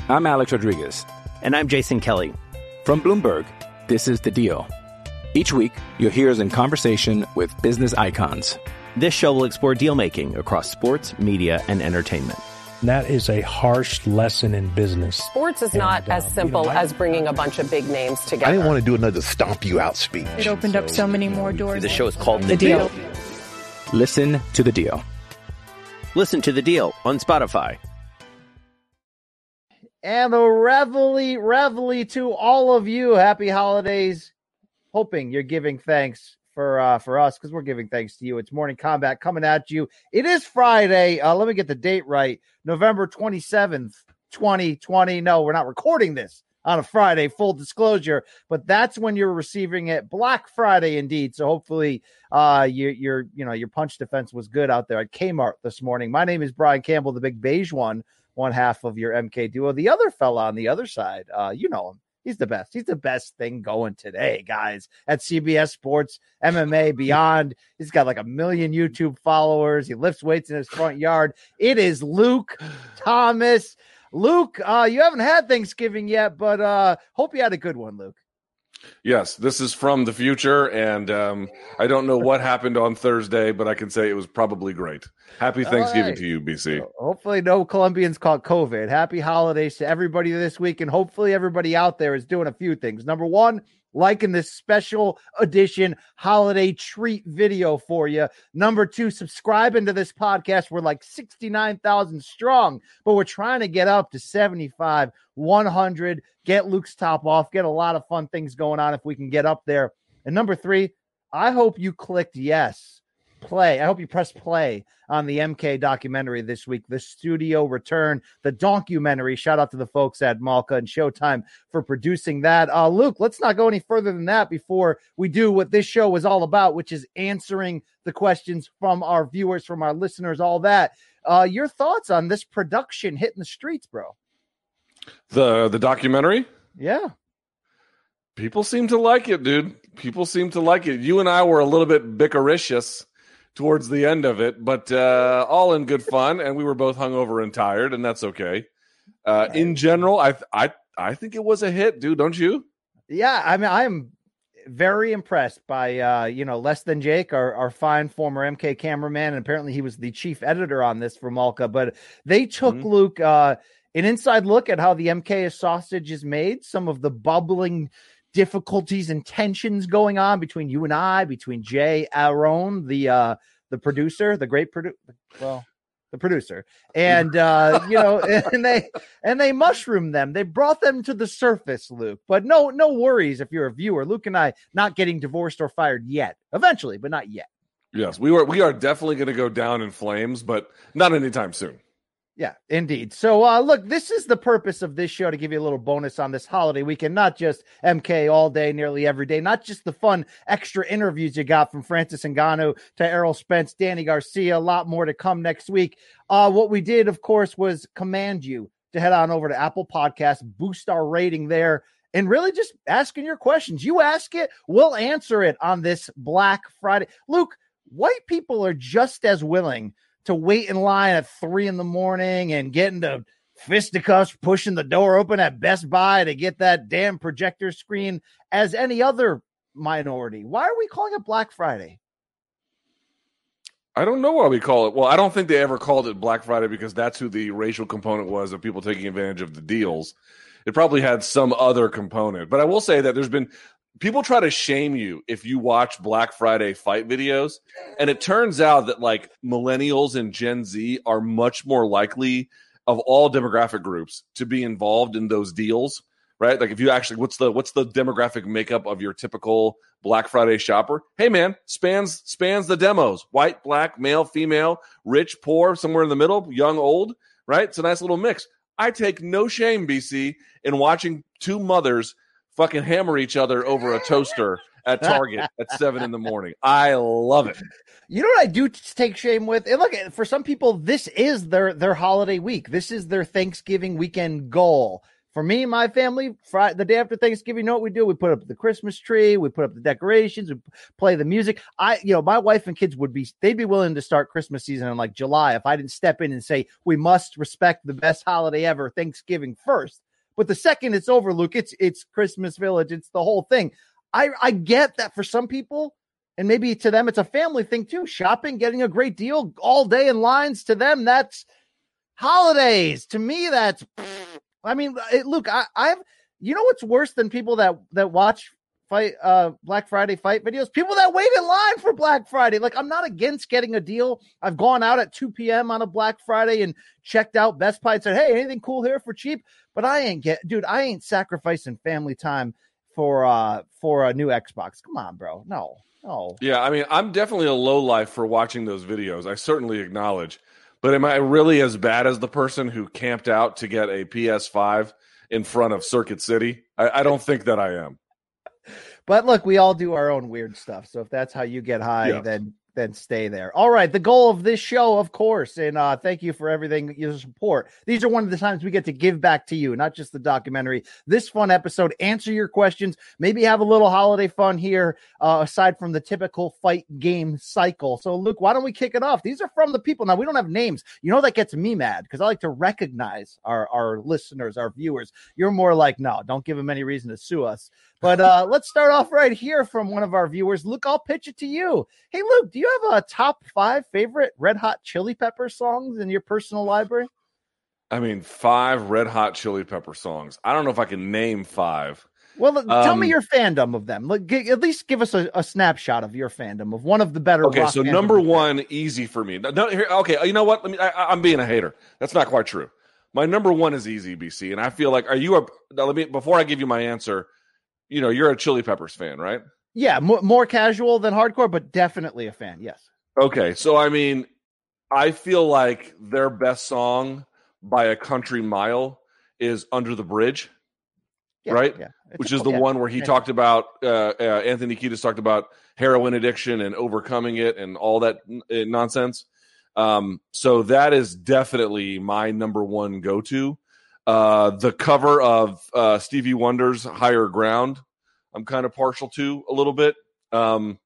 I'm Alex Rodriguez. And I'm Jason Kelly. From Bloomberg, this is The Deal. Each week, you'll hear us in conversation with business icons. This show will explore deal-making across sports, media, and entertainment. That is a harsh lesson in business. Sports is not as simple as bringing a bunch of big names together. I didn't want to do another stomp you out speech. It opened up so many more doors. The show is called The Deal. Listen to The Deal. Listen to The Deal on Spotify. And a reveille to all of you. Happy holidays. Hoping you're giving thanks for us, because we're giving thanks to you. It's Morning Combat coming at you. It is Friday. Let me get the date right. November 27th, 2020. No, we're not recording this on a Friday, full disclosure, but that's when you're receiving it. Black Friday indeed. So hopefully your punch defense was good out there at Kmart this morning. My name is Brian Campbell, the big beige one half of your MK duo. The other fella on the other side, you know him. He's the best. He's the best thing going today, guys, at CBS Sports, MMA, Beyond. He's got like 1 million YouTube followers. He lifts weights in his front yard. It is Luke Thomas. Luke, you haven't had Thanksgiving yet, but hope you had a good one, Luke. Yes, this is from the future, and I don't know what happened on Thursday, but I can say it was probably great. Happy Thanksgiving to you, BC. Hopefully no Colombians caught COVID. Happy holidays to everybody this week, and hopefully everybody out there is doing a few things. Number one, liking this special edition holiday treat video for you. Number two, subscribing to this podcast. We're like 69,000 strong, but we're trying to get up to 75, 100, get Luke's top off, get a lot of fun things going on if we can get up there. And number three, I hope you clicked play. I hope you press play on the MK documentary this week, the studio return, the documentary. Shout out to the folks at Malka and Showtime for producing that. Luke, let's not go any further than that before we do what this show is all about, which is answering the questions from our viewers, from our listeners, all that. Your thoughts on this production hitting the streets, bro? The documentary? Yeah. People seem to like it, dude. People seem to like it. You and I were a little bit bickericious towards the end of it, but all in good fun, and we were both hungover and tired, and that's okay. In general, I think it was a hit, dude. Don't you? Yeah, I mean, I'm very impressed by Less Than Jake, our fine former MK cameraman, and apparently he was the chief editor on this for Malka. But they took Luke an inside look at how the MK sausage is made, some of the bubbling difficulties and tensions going on between you and I, between Jay Aaron, the producer, the great producer, the producer, and and they mushroomed them. They brought them to the surface, Luke. But no worries if you're a viewer. Luke and I not getting divorced or fired yet. Eventually, but not yet. Yes, we are definitely going to go down in flames, but not anytime soon. Yeah, indeed. So, look, this is the purpose of this show, to give you a little bonus on this holiday weekend, not just MK all day, nearly every day, not just the fun extra interviews you got from Francis Ngannou to Errol Spence, Danny Garcia, a lot more to come next week. What we did, of course, was command you to head on over to Apple Podcasts, boost our rating there, and really just asking your questions. You ask it, we'll answer it on this Black Friday. Luke, white people are just as willing to wait in line at 3 a.m. and get into fisticuffs, pushing the door open at Best Buy to get that damn projector screen as any other minority. Why are we calling it Black Friday? I don't know why we call it. Well, I don't think they ever called it Black Friday because that's who the racial component was of people taking advantage of the deals. It probably had some other component. But I will say that there's been people try to shame you if you watch Black Friday fight videos. And it turns out that like millennials and Gen Z are much more likely of all demographic groups to be involved in those deals, right? Like if you actually, what's the demographic makeup of your typical Black Friday shopper? Hey man, spans the demos, white, black, male, female, rich, poor, somewhere in the middle, young, old, right? It's a nice little mix. I take no shame, BC, in watching two mothers fucking hammer each other over a toaster at Target at 7 a.m. I love it. You know what I do take shame with? And look, for some people, this is their holiday week. This is their Thanksgiving weekend goal. For me and my family, the day after Thanksgiving, you know what we do? We put up the Christmas tree, we put up the decorations, we play the music. My wife and kids they'd be willing to start Christmas season in like July if I didn't step in and say, we must respect the best holiday ever, Thanksgiving first. But the second it's over, Luke, it's Christmas Village. It's the whole thing. I get that for some people, and maybe to them, it's a family thing too. Shopping, getting a great deal all day in lines, to them, that's holidays. To me, that's, Luke, I've, you know what's worse than people that watch Black Friday fight videos? People that wait in line for Black Friday. Like, I'm not against getting a deal. I've gone out at 2 p.m. on a Black Friday and checked out Best Buy and said, hey, anything cool here for cheap? But I ain't sacrificing family time for a new Xbox. Come on, bro. No. Yeah, I mean, I'm definitely a lowlife for watching those videos. I certainly acknowledge. But am I really as bad as the person who camped out to get a PS5 in front of Circuit City? I don't think that I am. But look, we all do our own weird stuff. So if that's how you get high, then stay there. All right. The goal of this show, of course, and thank you for everything, your support. These are one of the times we get to give back to you, not just the documentary. This fun episode, answer your questions, maybe have a little holiday fun here, aside from the typical fight game cycle. So, Luke, why don't we kick it off? These are from the people. Now, we don't have names. You know, that gets me mad because I like to recognize our listeners, our viewers. You're more like, no, don't give them any reason to sue us. But let's start off right here from one of our viewers. Luke, I'll pitch it to you. Hey, Luke, do you have a top 5 favorite Red Hot Chili Pepper songs in your personal library? I mean, 5 Red Hot Chili Pepper songs. I don't know if I can name 5. Well, tell me your fandom of them. At least give us a snapshot of your fandom of one of the better. Okay, so number 1, easy for me. Okay, you know what? I'm being a hater. That's not quite true. My number 1 is easy, BC, and I feel like before I give you my answer. You know, you're a Chili Peppers fan, right? Yeah, more casual than hardcore, but definitely a fan, yes. Okay, so I mean, I feel like their best song by a country mile is Under the Bridge, right? Yeah. Which is the one where he talked about, Anthony Kiedis talked about heroin addiction and overcoming it and all that nonsense. So that is definitely my number 1 go-to. The cover of Stevie Wonder's Higher Ground, I'm kind of partial to a little bit. What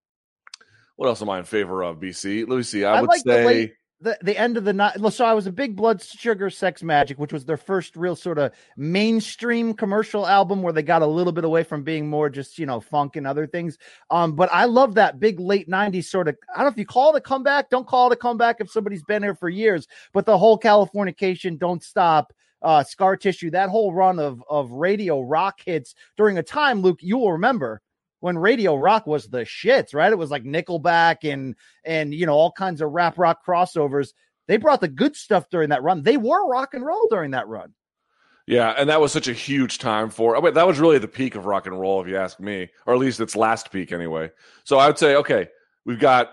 else am I in favor of, BC? Let me see. I would like say the end of the night. So I was a big Blood Sugar Sex Magic, which was their first real sort of mainstream commercial album where they got a little bit away from being more just, funk and other things. But I love that big late 90s sort of, I don't know if you call it a comeback. Don't call it a comeback if somebody's been here for years. But the whole Californication, Don't Stop, Scar Tissue, that whole run of radio rock hits during a time, Luke, you will remember when radio rock was the shits, right? It was like Nickelback and all kinds of rap rock crossovers. They brought the good stuff during that run. They were rock and roll during that run. Yeah, and that was such a huge time that was really the peak of rock and roll, if you ask me, or at least its last peak anyway. So I would say, okay, we've got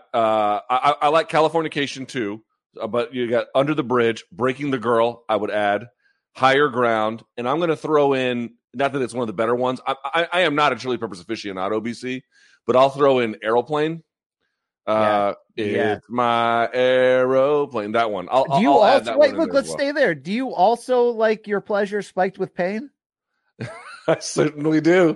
I like Californication too, but you got Under the Bridge, Breaking the Girl, I would add. Higher Ground, and I'm going to throw in, not that it's one of the better ones. I am not a Chili Peppers aficionado, BC, but I'll throw in Aeroplane. It's my aeroplane. That one. I'll add that one. Look, let's stay there. Do you also like Your Pleasure Spiked with Pain? I certainly do.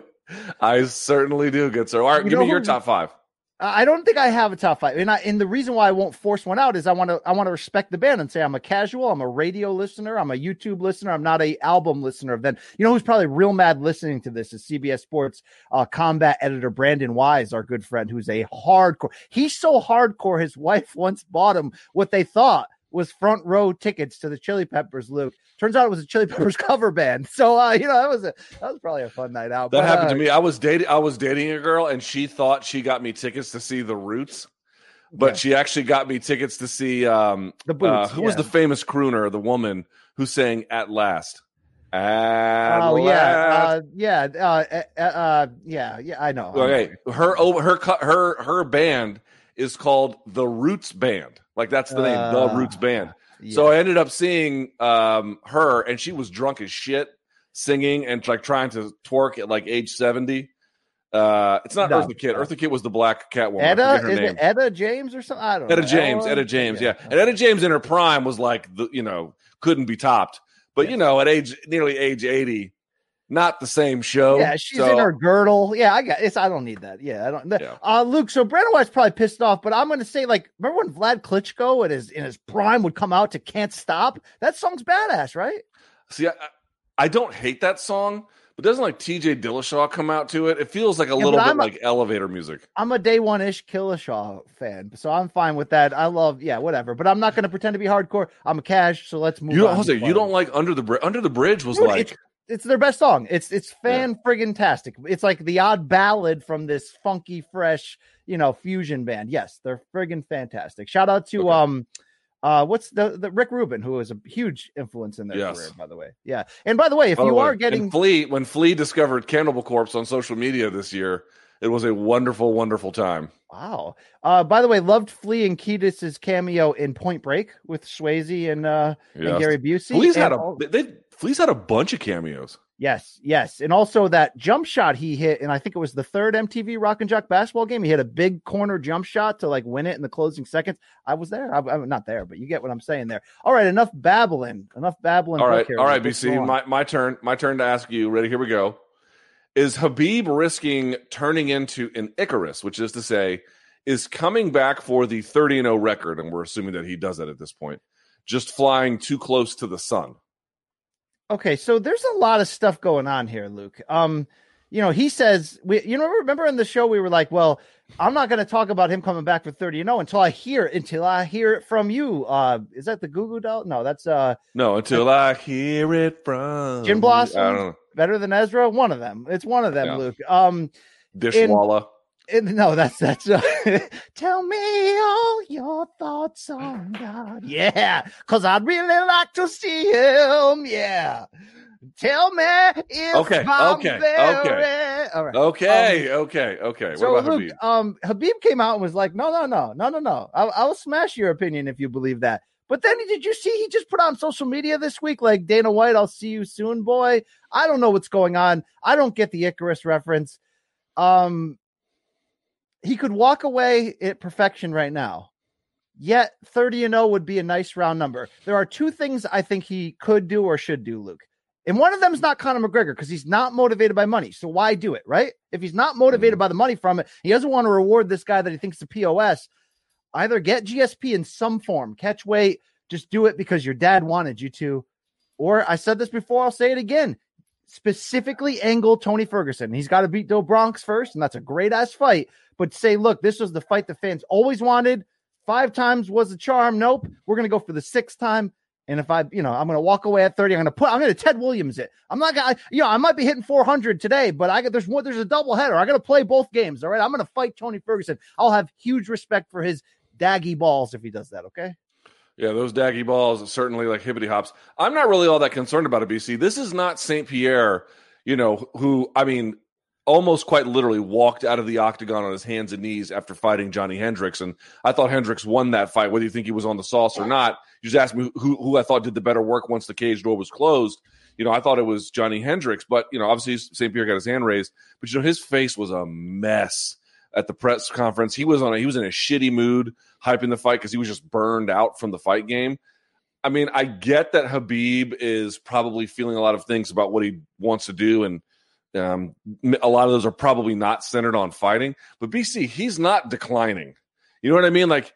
Good sir. All right, give me your top 5. I don't think I have a top 5, and the reason why I won't force one out is I want to respect the band and say I'm a casual, I'm a radio listener, I'm a YouTube listener, I'm not a album listener. Then who's probably real mad listening to this is CBS Sports combat editor Brandon Wise, our good friend, who's a hardcore. He's so hardcore. His wife once bought him what they thought was front row tickets to the Chili Peppers, Luke. Turns out it was a Chili Peppers cover band. So, that was probably a fun night out. That happened to me. I was dating a girl, and she thought she got me tickets to see The Roots, but she actually got me tickets to see the Boots. Who was the famous crooner, the woman who sang At Last? I know. Okay, her band is called The Roots Band. Like, that's the name, The Roots Band. Yeah. So I ended up seeing her, and she was drunk as shit, singing and like trying to twerk at like age 70. It's not Eartha Kitt. Eartha Kitt was the black Catwoman. Is it Etta James or something? I don't know. Etta James, yeah. And Etta James in her prime was like, couldn't be topped. But at nearly age 80, not the same show. Yeah, she's in her girdle. Yeah, I don't need that. Yeah, I don't. Yeah. Luke, so Brandon White's probably pissed off, but I'm going to say, like, remember when Vlad Klitschko in his prime would come out to "Can't Stop"? That song's badass, right? See, I don't hate that song, but doesn't like T.J. Dillashaw come out to it? It feels like a little bit like elevator music. I'm a day one-ish Dillashaw fan, so I'm fine with that. I love, whatever. But I'm not going to pretend to be hardcore. I'm a cash, so let's move on. Jose, you don't like Under the Bridge? Was like. It's their best song. It's fan-friggin-tastic. It's like the odd ballad from this funky, fresh, fusion band. Yes, they're friggin' fantastic. Shout out to what's the Rick Rubin, who was a huge influence in their career, by the way. Yeah, and by the way, if you are getting when Flea discovered Cannibal Corpse on social media this year, it was a wonderful, wonderful time. Wow. By the way, loved Flea and Kiedis' cameo in Point Break with Swayze and Gary Busey. Flea's had a bunch of cameos. Yes. And also that jump shot he hit, and I think it was the third MTV Rock and Jock basketball game. He hit a big corner jump shot to like win it in the closing seconds. I was there. I'm not there, but you get what I'm saying there. All right, enough babbling. All right, BC. My turn. My turn to ask you. Ready? Here we go. Is Khabib risking turning into an Icarus, which is to say, is coming back for the 30-0 record, and we're assuming that he does that at this point, just flying too close to the sun? Okay, so there's a lot of stuff going on here, Luke. He says, remember in the show we were like, well, I'm not going to talk about him coming back for 30-0 until I hear it from you. Is that the Goo Goo Dolls? No, that's no, until I hear it from Gin Blossoms. I don't know. Better Than Ezra. One of them. It's one of them, Luke. Dishwalla. No, that's tell me all your thoughts on God. Yeah, because I'd really like to see him. Yeah. Tell me if I'm there. All right. Okay. So what about Luke, Khabib? Habib came out and was like, no. I'll smash your opinion if you believe that. But then did you see he just put on social media this week, like, Dana White, I'll see you soon, boy. I don't know what's going on. I don't get the Icarus reference. He could walk away at perfection right now. Yet 30-0 would be a nice round number. There are two things I think he could do or should do, Luke. And one of them is not Conor McGregor because he's not motivated by money. So why do it, right? If he's not motivated by the money from it, he doesn't want to reward this guy that he thinks is a POS. Either get GSP in some form, catch weight, just do it because your dad wanted you to. Or I said this before, I'll say it again. Specifically angle Tony Ferguson. He's got to beat Do Bronx first, and that's a great-ass fight. But say, look, this was the fight the fans always wanted. 5 times was the charm. Nope. We're going to go for the 6th time. And if I'm going to walk away at 30, I'm going to Ted Williams it. I'm not going to, I might be hitting 400 today, but there's a double header. I got to play both games. All right. I'm going to fight Tony Ferguson. I'll have huge respect for his daggy balls if he does that. Okay. Yeah, those daggy balls certainly like hippity hops. I'm not really all that concerned about it, BC. This is not St. Pierre, who, almost quite literally walked out of the octagon on his hands and knees after fighting Johnny Hendricks. And I thought Hendricks won that fight, whether you think he was on the sauce or not. You just asked me who I thought did the better work once the cage door was closed. I thought it was Johnny Hendricks, but, obviously St. Pierre got his hand raised. But, his face was a mess at the press conference. He was in a shitty mood hyping the fight because he was just burned out from the fight game. I mean, I get that Khabib is probably feeling a lot of things about what he wants to do, and a lot of those are probably not centered on fighting. But BC, he's not declining. You know what I mean? Like,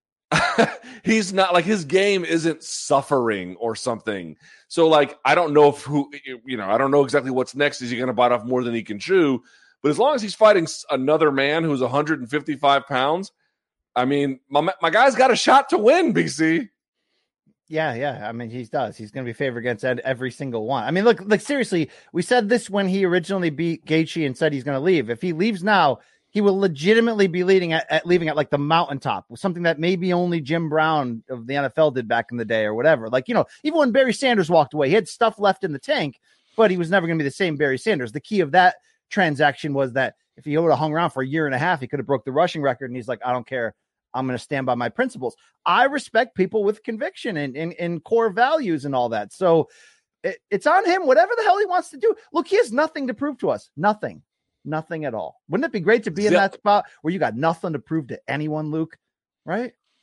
he's not, like, his game isn't suffering or something. So, like, I don't know I don't know exactly what's next. Is he going to bite off more than he can chew? But as long as he's fighting another man who's 155 pounds, I mean, my guy's got a shot to win, BC. Yeah. I mean, he does. He's going to be favored against every single one. I mean, look, seriously, we said this when he originally beat Gaethje and said he's going to leave. If he leaves now, he will legitimately be leaving at like the mountaintop, something that maybe only Jim Brown of the NFL did back in the day or whatever. Like, even when Barry Sanders walked away, he had stuff left in the tank, but he was never going to be the same Barry Sanders. The key of that transaction was that if he would have hung around for a year and a half, he could have broke the rushing record. And he's like, I don't care. I'm going to stand by my principles. I respect people with conviction and core values and all that. So it's on him, whatever the hell he wants to do. Look, he has nothing to prove to us. Nothing at all. Wouldn't it be great to be in that spot where you got nothing to prove to anyone, Luke? Right?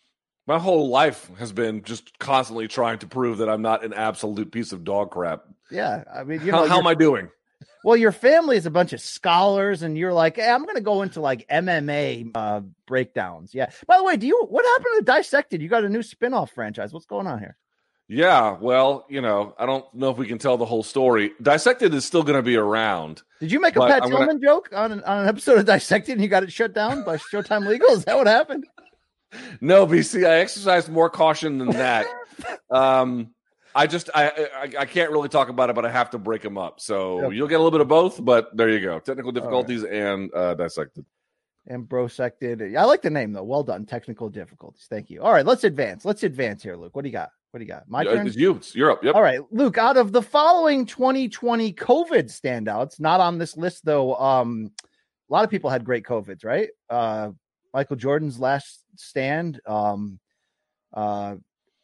My whole life has been just constantly trying to prove that I'm not an absolute piece of dog crap. Yeah, I mean, how am I doing? Well, your family is a bunch of scholars, and you're like, hey, I'm going to go into like MMA breakdowns. Yeah. By the way, what happened to Dissected? You got a new spinoff franchise. What's going on here? Yeah, well, I don't know if we can tell the whole story. Dissected is still going to be around. Did you make a Pat Tillman joke on an episode of Dissected and you got it shut down by Showtime Legal? Is that what happened? No, BC, I exercised more caution than that. I can't really talk about it, but I have to break them up. So You'll get a little bit of both, but there you go. Technical difficulties and Dissected. And Brosected. I like the name, though. Well done. Technical difficulties. Thank you. All right, let's advance. Here, Luke. What do you got? My turn? It's you. It's Europe. Yep. All right, Luke, out of the following 2020 COVID standouts, not on this list, though, a lot of people had great COVIDs, right? Michael Jordan's last stand, the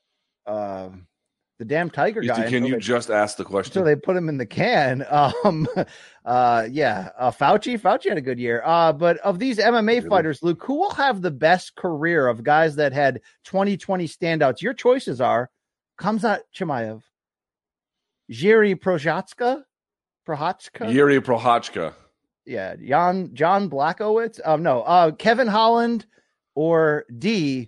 damn Tiger guy. Can you just ask the question? So they put him in the can. Fauci had a good year. But of these MMA fighters, Luke, who will have the best career of guys that had 2020 standouts? Your choices are Khamzat Chimaev, Jiří Procházka. Jiří Procházka. Yeah, John Blachowicz. Kevin Holland, or D.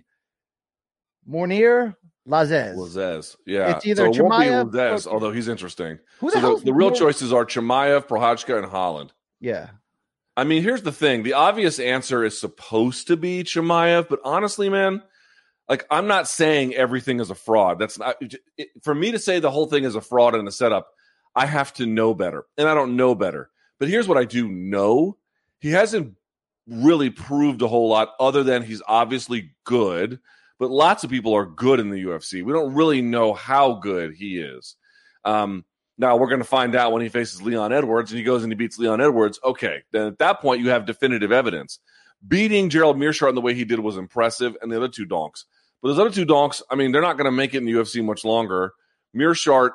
Mounir Lazzez. Yeah. It's either Chimaev, Lazzez, although he's interesting. The real choices are Chimaev, Procházka, and Holland. Yeah. I mean, here's the thing. The obvious answer is supposed to be Chimaev, but honestly, man, like, I'm not saying everything is a fraud. That's not for me to say the whole thing is a fraud and a setup. I have to know better, and I don't know better. But here's what I do know. He hasn't really proved a whole lot other than he's obviously good, but lots of people are good in the UFC. We don't really know how good he is. Now, we're going to find out when he faces Leon Edwards and he goes and he beats Leon Edwards. Okay, then at that point, you have definitive evidence. Beating Gerald Meerschaert in the way he did was impressive, and the other two donks. But those other two donks, I mean, they're not going to make it in the UFC much longer. Meerschaert,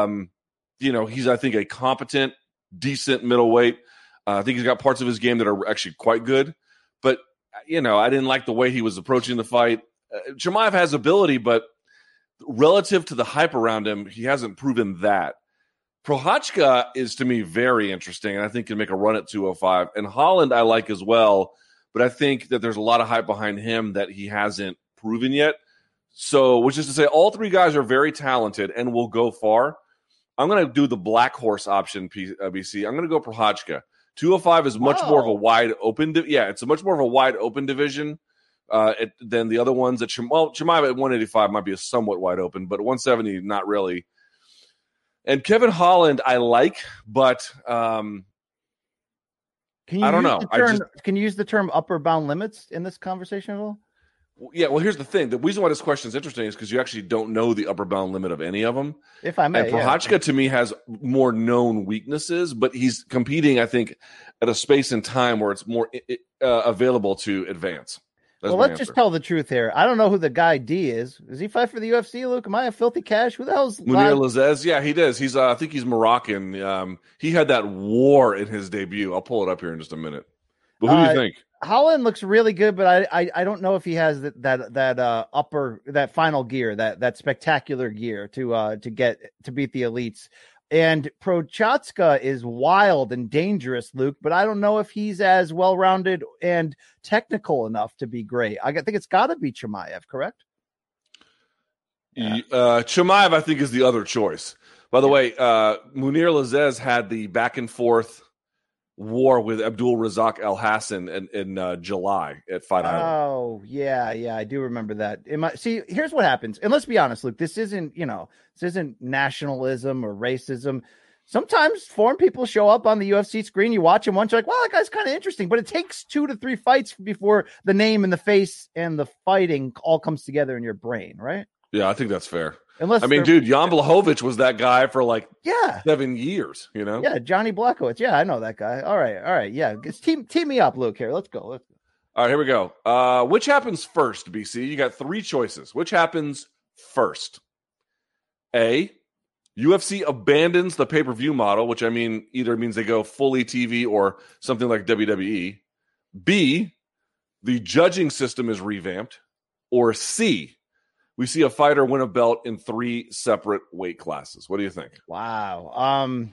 he's, I think, a competent, decent middleweight. I think he's got parts of his game that are actually quite good. But, I didn't like the way he was approaching the fight. Chimaev has ability, but relative to the hype around him, he hasn't proven that. Procházka is, to me, very interesting, and I think can make a run at 205. And Holland I like as well, but I think that there's a lot of hype behind him that he hasn't proven yet. So, which is to say, all three guys are very talented and will go far. I'm going to do the black horse option, BC. I'm going to go Procházka. 205 is much more of a wide open. It's a much more of a wide open division than the other ones. Chimaev at 185 might be a somewhat wide open, but at 170, not really. And Kevin Holland, I like, but I don't know. Can you use the term upper bound limits in this conversation at all? Yeah, well, here's the thing. The reason why this question is interesting is because you actually don't know the upper bound limit of any of them. If I may. And Procházka, to me, has more known weaknesses, but he's competing, I think, at a space and time where it's more available to advance. That's let's just tell the truth here. I don't know who the guy D is. Does he fight for the UFC, Luke? Am I a filthy cash? Who the hell's Mounir Lazzez? Yeah, he does. He's I think he's Moroccan. He had that war in his debut. I'll pull it up here in just a minute. But who do you think? Holland looks really good, but I don't know if he has that final gear, that spectacular gear to beat the elites. And Procházka is wild and dangerous, Luke, but I don't know if he's as well-rounded and technical enough to be great. I think it's got to be Chimaev, correct? Chimaev, I think, is the other choice. By the way, Mounir Lazzez had the back-and-forth war with Abdul Razak Al Hassan in July at Fight Island. Oh, yeah, I do remember that. See, here's what happens. And let's be honest, Luke, this isn't nationalism or racism. Sometimes foreign people show up on the UFC screen, you watch him once, you're like, well, that guy's kind of interesting. But it takes 2 to 3 fights before the name and the face and the fighting all comes together in your brain, right? Yeah, I think that's fair. Jan Blachowicz was that guy for 7 years, Yeah, Johnny Blachowicz. Yeah, I know that guy. All right. Yeah, team me up, Luke, here. Let's go. All right, here we go. Which happens first, BC? You got 3 choices. Which happens first? A, UFC abandons the pay-per-view model, which either means they go fully TV or something like WWE. B, the judging system is revamped. Or C, we see a fighter win a belt in 3 separate weight classes. What do you think? Wow.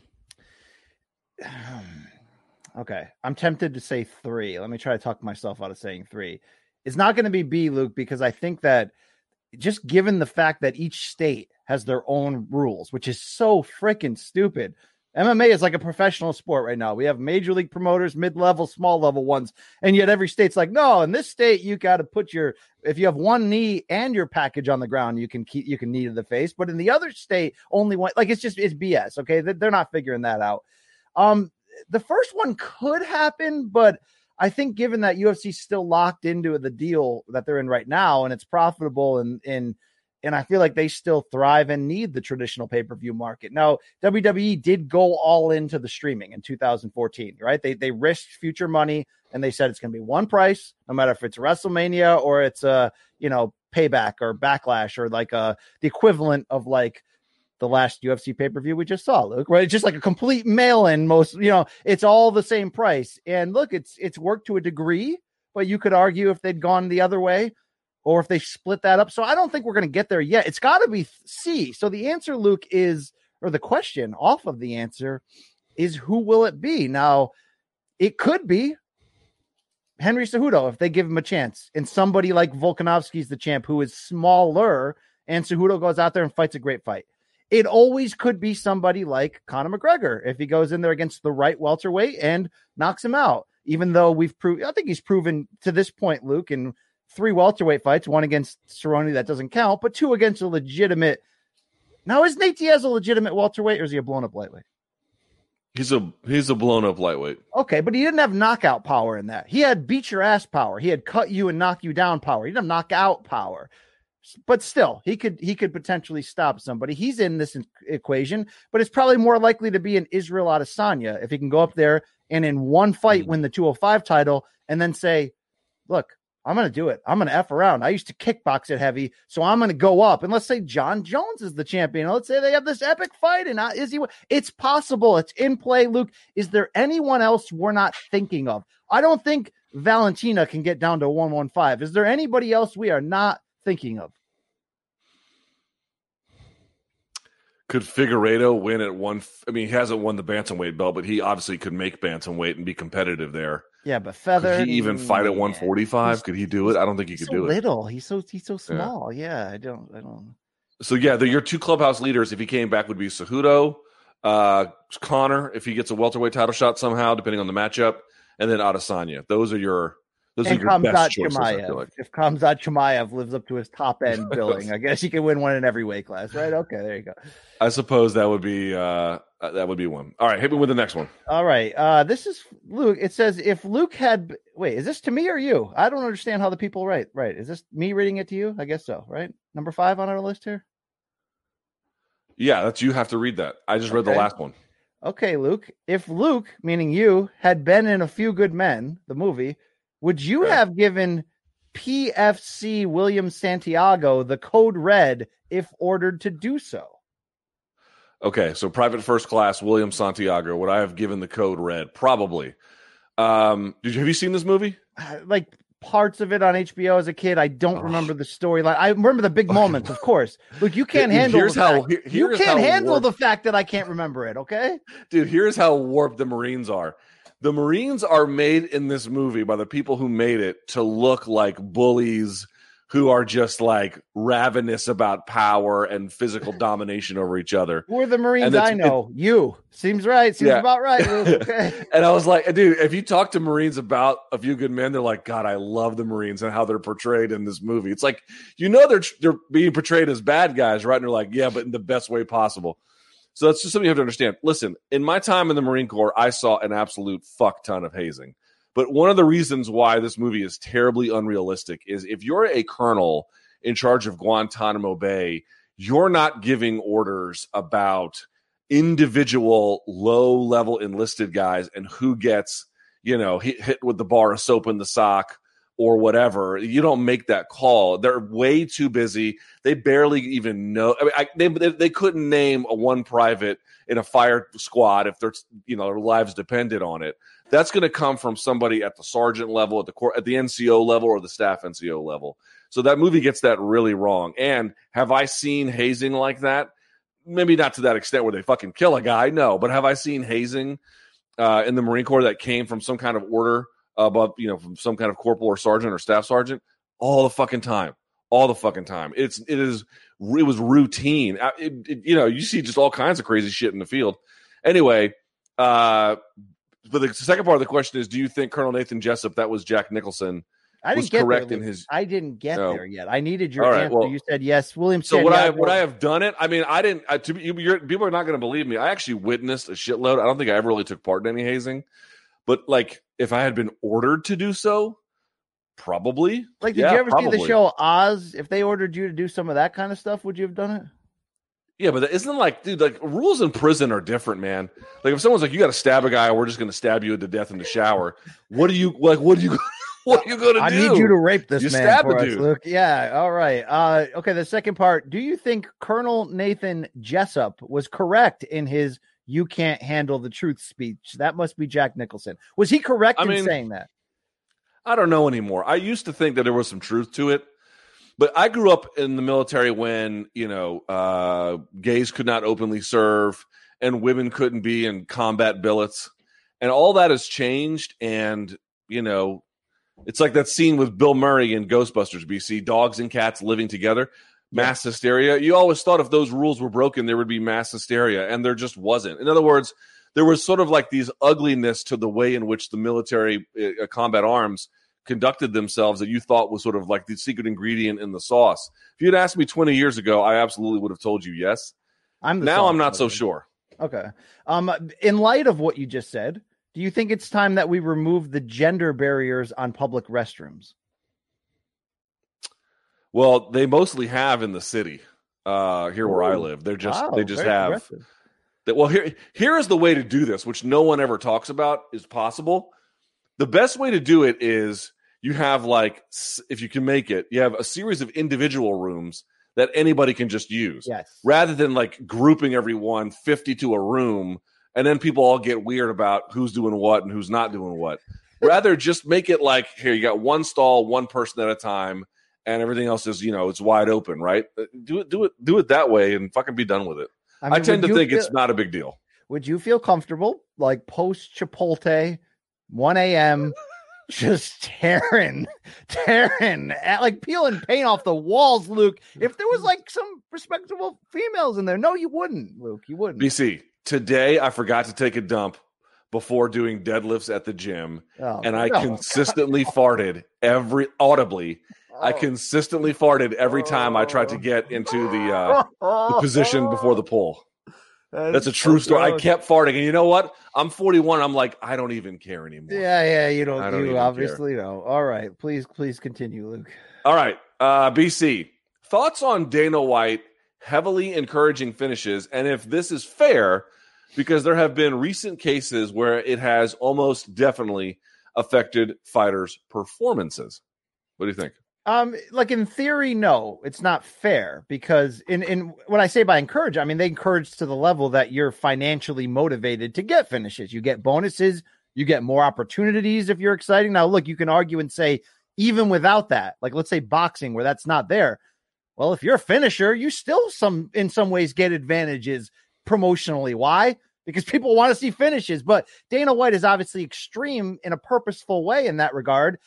Okay. I'm tempted to say 3. Let me try to talk myself out of saying 3. It's not going to be B, Luke, because I think that just given the fact that each state has their own rules, which is so freaking stupid. MMA is like a professional sport right now. We have major league promoters, mid-level, small level ones. And yet every state's like, no, in this state, you got to put if you have one knee and your package on the ground, you can knee to the face. But in the other state, only one, like it's BS. Okay. They're not figuring that out. The first one could happen, but I think given that UFC's still locked into the deal that they're in right now and it's profitable and I feel like they still thrive and need the traditional pay-per-view market. Now, WWE did go all into the streaming in 2014, right? They risked future money and they said it's going to be one price, no matter if it's WrestleMania or it's Payback or Backlash or like the equivalent of like the last UFC pay-per-view we just saw, Luke, right? It's just like a complete mail-in it's all the same price. And look, it's worked to a degree, but you could argue if they'd gone the other way or if they split that up. So I don't think we're going to get there yet. It's got to be C. So the answer, Luke, or the question off of the answer is, who will it be? Now, it could be Henry Cejudo if they give him a chance, and somebody like Volkanovski's the champ who is smaller, and Cejudo goes out there and fights a great fight. It always could be somebody like Conor McGregor if he goes in there against the right welterweight and knocks him out, even though I think he's proven to this point, Luke, in 3 welterweight fights, 1 against Cerrone that doesn't count, but 2 against a legitimate. Now, is Nate Diaz a legitimate welterweight or is he a blown up lightweight? He's a blown up lightweight. Okay, but he didn't have knockout power in that. He had beat your ass power. He had cut you and knock you down power. He didn't have knockout power. But still, he could potentially stop somebody. He's in this equation, but it's probably more likely to be an Israel Adesanya if he can go up there and in one fight win the 205 title and then say, look, I'm going to do it. I'm going to F around. I used to kickbox at heavy, so I'm going to go up. And let's say John Jones is the champion. Let's say they have this epic fight, and it's possible. It's in play, Luke. Is there anyone else we're not thinking of? I don't think Valentina can get down to 115. Is there anybody else we are not thinking of? Could Figueiredo win at one? I mean, he hasn't won the bantamweight belt, but he obviously could make bantamweight and be competitive there. Yeah, but Feather. Could he even fight at 145? Could he do it? I don't think he could do it. Little. He's so small. Yeah, I don't. So yeah, your 2 clubhouse leaders, if he came back, would be Cejudo, Conor, if he gets a welterweight title shot somehow, depending on the matchup, and then Adesanya. Those are your best choices. I feel like. If Khamzat Chimaev lives up to his top end billing, I guess he can win one in every weight class, right? Okay, there you go. I suppose that would be one. All right, hit me with the next one. All right, this is Luke. It says if Luke had. Wait, is this to me or you? I don't understand how the people write. Right, is this me reading it to you? I guess so. Right, number 5 on our list here. Yeah, that's you have to read that. I just read the last one. Okay, Luke. If Luke, meaning you, had been in A Few Good Men, the movie, would you have given PFC William Santiago the code red if ordered to do so? Okay, so Private First Class William Santiago, would I have given the code red? Probably. Have you seen this movie? Like parts of it on HBO as a kid. I don't remember the storyline. I remember the big moments, of course. Look, you can't handle the fact that I can't remember it, okay? Dude, here's how warped the Marines are. The Marines are made in this movie by the people who made it to look like bullies who are just like ravenous about power and physical domination over each other. Who are the Marines I know? You. Seems right. Seems about right. Okay. And I was like, dude, if you talk to Marines about A Few Good Men, they're like, God, I love the Marines and how they're portrayed in this movie. It's like, they're being portrayed as bad guys, right? And they're like, yeah, but in the best way possible. So that's just something you have to understand. Listen, in my time in the Marine Corps, I saw an absolute fuck ton of hazing. But one of the reasons why this movie is terribly unrealistic is if you're a colonel in charge of Guantanamo Bay, you're not giving orders about individual low-level enlisted guys and who gets, hit with the bar of soap in the sock or whatever. You don't make that call. They're way too busy. They barely even know. I mean, they couldn't name a one private in a fire squad if their lives depended on it. That's going to come from somebody at the sergeant level, at the NCO level, or the staff NCO level. So that movie gets that really wrong. And have I seen hazing like that? Maybe not to that extent where they fucking kill a guy, no. But have I seen hazing in the Marine Corps that came from some kind of order above, from some kind of corporal or sergeant or staff sergeant? All the fucking time. It was routine. You see just all kinds of crazy shit in the field. Anyway, but the second part of the question is, do you think Colonel Nathan Jessup, that was Jack Nicholson, was correct in his? I didn't get there yet. I needed your answer. Well, you said yes. William. So would I have done it? I mean, I didn't. People are not going to believe me. I actually witnessed a shitload. I don't think I ever really took part in any hazing, but like if I had been ordered to do so, probably. Like, did you ever see the show Oz? If they ordered you to do some of that kind of stuff, would you have done it? Yeah, but isn't like, dude, like rules in prison are different, man. Like if someone's like, you got to stab a guy, or we're just going to stab you to death in the shower. What are you going to do? I need you to rape this man stab for a us, dude. Luke. Yeah, all right. Okay, the second part. Do you think Colonel Nathan Jessup was correct in his "you can't handle the truth" speech? That must be Jack Nicholson. Was he correct in saying that? I don't know anymore. I used to think that there was some truth to it. But I grew up in the military when, gays could not openly serve and women couldn't be in combat billets. And all that has changed. And, it's like that scene with Bill Murray in Ghostbusters, BC, dogs and cats living together, mass hysteria. You always thought if those rules were broken, there would be mass hysteria. And there just wasn't. In other words, there was sort of like these ugliness to the way in which the military combat arms conducted themselves that you thought was sort of like the secret ingredient in the sauce. If you'd asked me 20 years ago, I absolutely would have told you yes. I'm not so sure. Okay. In light of what you just said, do you think it's time that we remove the gender barriers on public restrooms? Well, they mostly have in the city here where I live. They just have. Aggressive. Well, here is the way to do this, which no one ever talks about is possible. The best way to do it is you have if you can make it, you have a series of individual rooms that anybody can just use. Yes. Rather than like grouping everyone 50 to a room and then people all get weird about who's doing what and who's not doing what. Rather just make it like, here, you got one stall, one person at a time, and everything else is, it's wide open, right? Do it that way and fucking be done with it. I tend to think it's not a big deal. Would you feel comfortable, like post Chipotle, 1 a.m., just tearing, like peeling paint off the walls, Luke? If there was like some respectable females in there, no, you wouldn't, Luke. You wouldn't. BC, today I forgot to take a dump before doing deadlifts at the gym, and I consistently farted audibly. I consistently farted every time I tried to get into the position before the pull. That's a true story. I kept farting, and you know what? I'm 41. I'm like, I don't even care anymore. Yeah. You don't. You obviously don't. All right, please continue, Luke. All right, BC. Thoughts on Dana White heavily encouraging finishes, and if this is fair, because there have been recent cases where it has almost definitely affected fighters' performances. What do you think? Like in theory, no, it's not fair, because in when I say by encourage, I mean they encourage to the level that you're financially motivated to get finishes. You get bonuses, you get more opportunities if you're exciting. Now, look, you can argue and say even without that, like let's say boxing where that's not there. Well, if you're a finisher, you still in some ways get advantages promotionally. Why? Because people want to see finishes. But Dana White is obviously extreme in a purposeful way in that regard.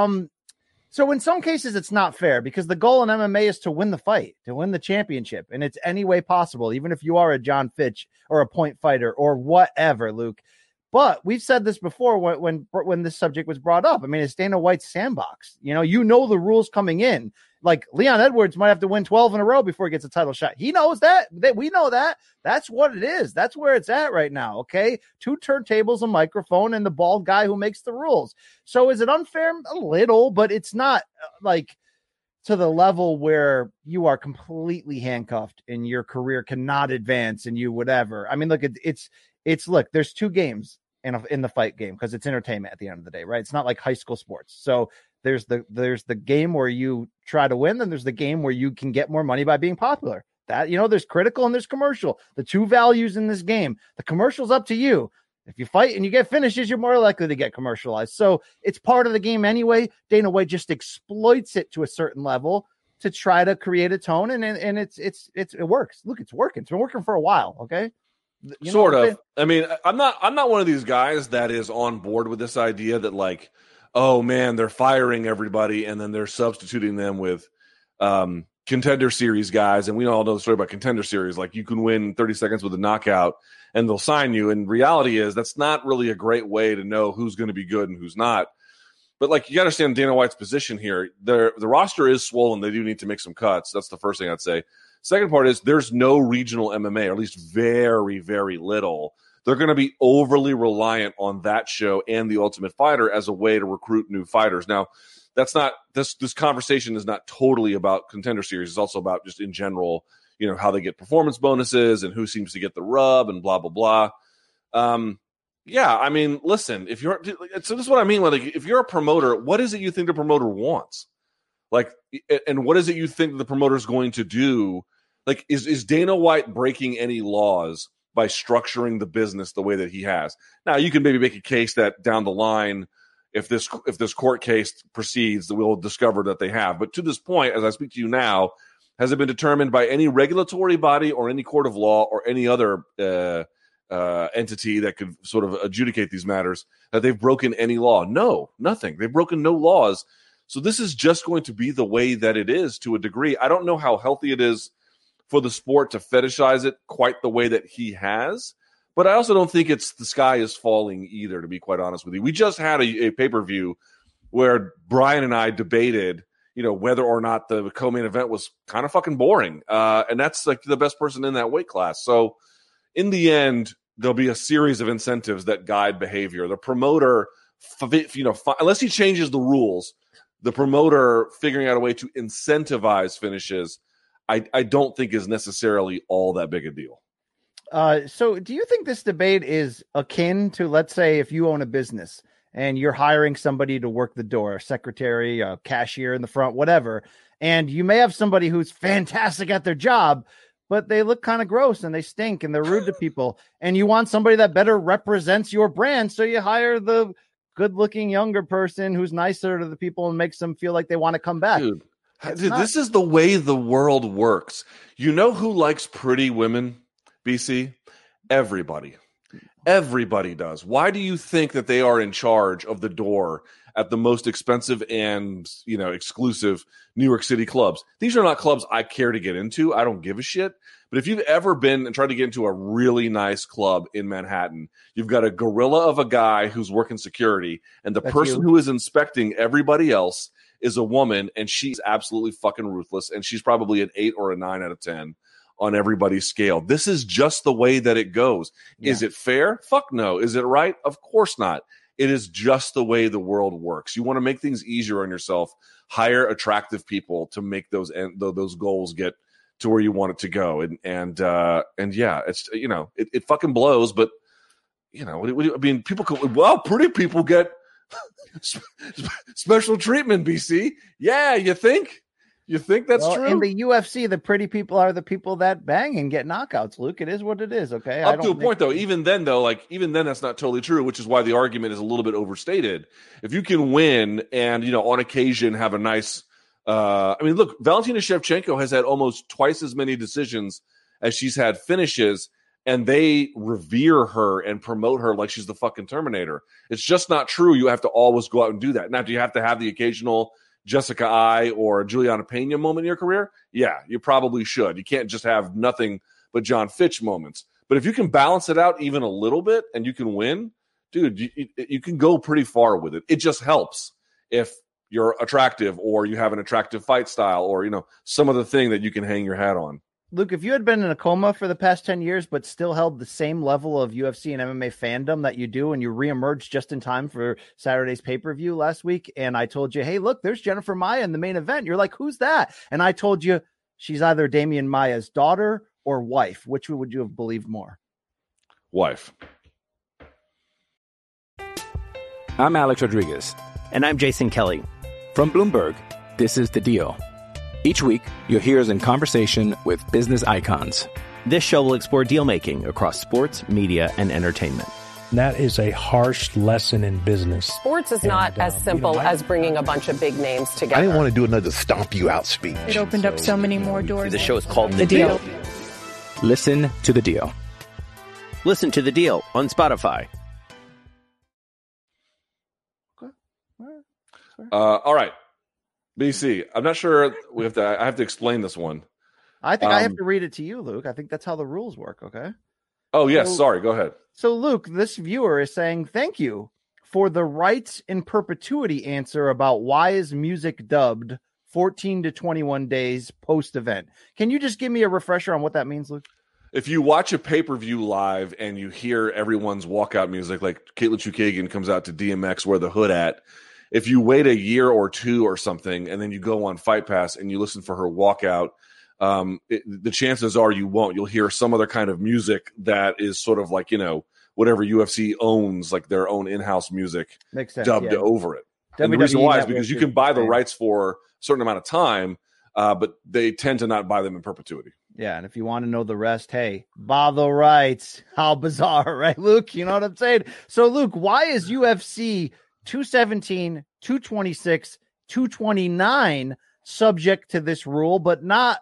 So in some cases, it's not fair, because the goal in MMA is to win the fight, to win the championship. And it's any way possible, even if you are a John Fitch or a point fighter or whatever, Luke. But we've said this before when this subject was brought up. I mean, it's Dana White's sandbox. You know the rules coming in. Like Leon Edwards might have to win 12 in a row before he gets a title shot. He knows that. We know that. That's what it is. That's where it's at right now. Okay. 2 turntables, a microphone, and the bald guy who makes the rules. So is it unfair? A little, but it's not like to the level where you are completely handcuffed and your career cannot advance and you whatever. I mean, look, look, there's 2 games in the fight game because it's entertainment at the end of the day, right? It's not like high school sports. So there's the game where you try to win, then there's the game where you can get more money by being popular. That, there's critical and there's commercial. The 2 values in this game. The commercial's up to you. If you fight and you get finishes, you're more likely to get commercialized. So it's part of the game anyway. Dana White just exploits it to a certain level to try to create a tone, and it works. Look, it's working. It's been working for a while. Okay, sort of. I mean, I'm not one of these guys that is on board with this idea that like, oh man, they're firing everybody and then they're substituting them with Contender Series guys, and we all know the story about Contender Series. Like, you can win 30 seconds with a knockout and they'll sign you. And reality is that's not really a great way to know who's going to be good and who's not. But like, you got to understand Dana White's position here. The roster is swollen. They do need to make some cuts. That's the first thing I'd say. Second part is there's no regional MMA, or at least very, very little. They're going to be overly reliant on that show and The Ultimate Fighter as a way to recruit new fighters. Now, that's not this conversation is not totally about Contender Series. It's also about just in general, you know, how they get performance bonuses and who seems to get the rub and blah, blah, blah. Yeah, I mean, listen, so this is what I mean. Like, if you're a promoter, what is it you think the promoter wants? Like, and what is it you think the promoter is going to do? Like, is Dana White breaking any laws by structuring the business the way that he has? Now, you can maybe make a case that down the line, if this court case proceeds, that we'll discover that they have. But to this point, as I speak to you now, has it been determined by any regulatory body or any court of law or any other entity that could sort of adjudicate these matters that they've broken any law? No, nothing. They've broken no laws. So this is just going to be the way that it is to a degree. I don't know how healthy it is for the sport to fetishize it quite the way that he has. But I also don't think it's the sky is falling either, to be quite honest with you. We just had a pay-per-view where Brian and I debated, you know, whether or not the co-main event was kind of fucking boring. And that's like the best person in that weight class. So in the end, there'll be a series of incentives that guide behavior. The promoter, unless he changes the rules, the promoter figuring out a way to incentivize finishes, I don't think is necessarily all that big a deal. So do you think this debate is akin to, let's say, if you own a business and you're hiring somebody to work the door, a secretary, a cashier in the front, whatever, and you may have somebody who's fantastic at their job, but they look kind of gross and they stink and they're rude to people, and you want somebody that better represents your brand, so you hire the good-looking younger person who's nicer to the people and makes them feel like they want to come back. Dude, this is the way the world works. You know who likes pretty women? BC, everybody does. Why do you think that they are in charge of the door at the most expensive and, you know, exclusive New York City clubs? These are not clubs I care to get into. I don't give a shit. But if you've ever been and tried to get into a really nice club in Manhattan, you've got a gorilla of a guy who's working security, and the person who is inspecting everybody else is a woman, and she's absolutely fucking ruthless, and she's probably an 8 or a 9 out of 10. On everybody's scale. This is just the way that it goes. Yeah. Is it fair? Fuck no. Is it right? Of course not. It is just the way the world works. You want to make things easier on yourself. Hire attractive people to make those goals get to where you want it to go. And yeah, it's, you know, it fucking blows. But you know, I mean, pretty people get special treatment. BC, yeah, you think? You think that's true? In the UFC, the pretty people are the people that bang and get knockouts, Luke. It is what it is, okay? Up to a point, though. Even then, that's not totally true, which is why the argument is a little bit overstated. If you can win and, you know, on occasion have a nice I mean, look, Valentina Shevchenko has had almost twice as many decisions as she's had finishes, and they revere her and promote her like she's the fucking Terminator. It's just not true. You have to always go out and do that. Now, do you have to have the occasional Jessica Ai or Juliana Pena moment in your career? Yeah, you probably should. You can't just have nothing but John Fitch moments. But if you can balance it out even a little bit and you can win, dude, you can go pretty far with it. It just helps if you're attractive or you have an attractive fight style or, you know, some other thing that you can hang your hat on. Luke, if you had been in a coma for the past 10 years, but still held the same level of UFC and MMA fandom that you do, and you reemerged just in time for Saturday's pay-per-view last week, and I told you, hey, look, there's Jennifer Maia in the main event. You're like, who's that? And I told you she's either Damian Maia's daughter or wife. Which would you have believed more? Wife. I'm Alex Rodriguez. And I'm Jason Kelly. From Bloomberg, this is The Deal. Each week, you'll hear us in conversation with business icons. This show will explore deal-making across sports, media, and entertainment. And that is a harsh lesson in business. Sports is not as simple as bringing a bunch of big names together. I didn't want to do another stomp you out speech. It opened up so many more doors. The show is called The Deal. Listen to the deal. Listen to The Deal on Spotify. All right, BC. I'm not sure I have to explain this one. I think I have to read it to you, Luke. I think that's how the rules work. Okay. Oh yes, sorry. Go ahead. So, Luke, this viewer is saying thank you for the rights in perpetuity answer about why is music dubbed 14 to 21 days post event. Can you just give me a refresher on what that means, Luke? If you watch a pay-per-view live and you hear everyone's walkout music, like Caitlin Chukagian comes out to DMX, Where the Hood At, if you wait a year or two or something, and then you go on Fight Pass and you listen for her walkout, the chances are you won't. You'll hear some other kind of music that is sort of like, whatever UFC owns, like their own in-house music. Makes sense, dubbed over it. And the reason why is because you can buy the rights for a certain amount of time, but they tend to not buy them in perpetuity. Yeah, and if you want to know the rest, hey, buy the rights. How bizarre, right, Luke? You know what I'm saying? So, Luke, why is UFC 217, 226, 229 subject to this rule, but not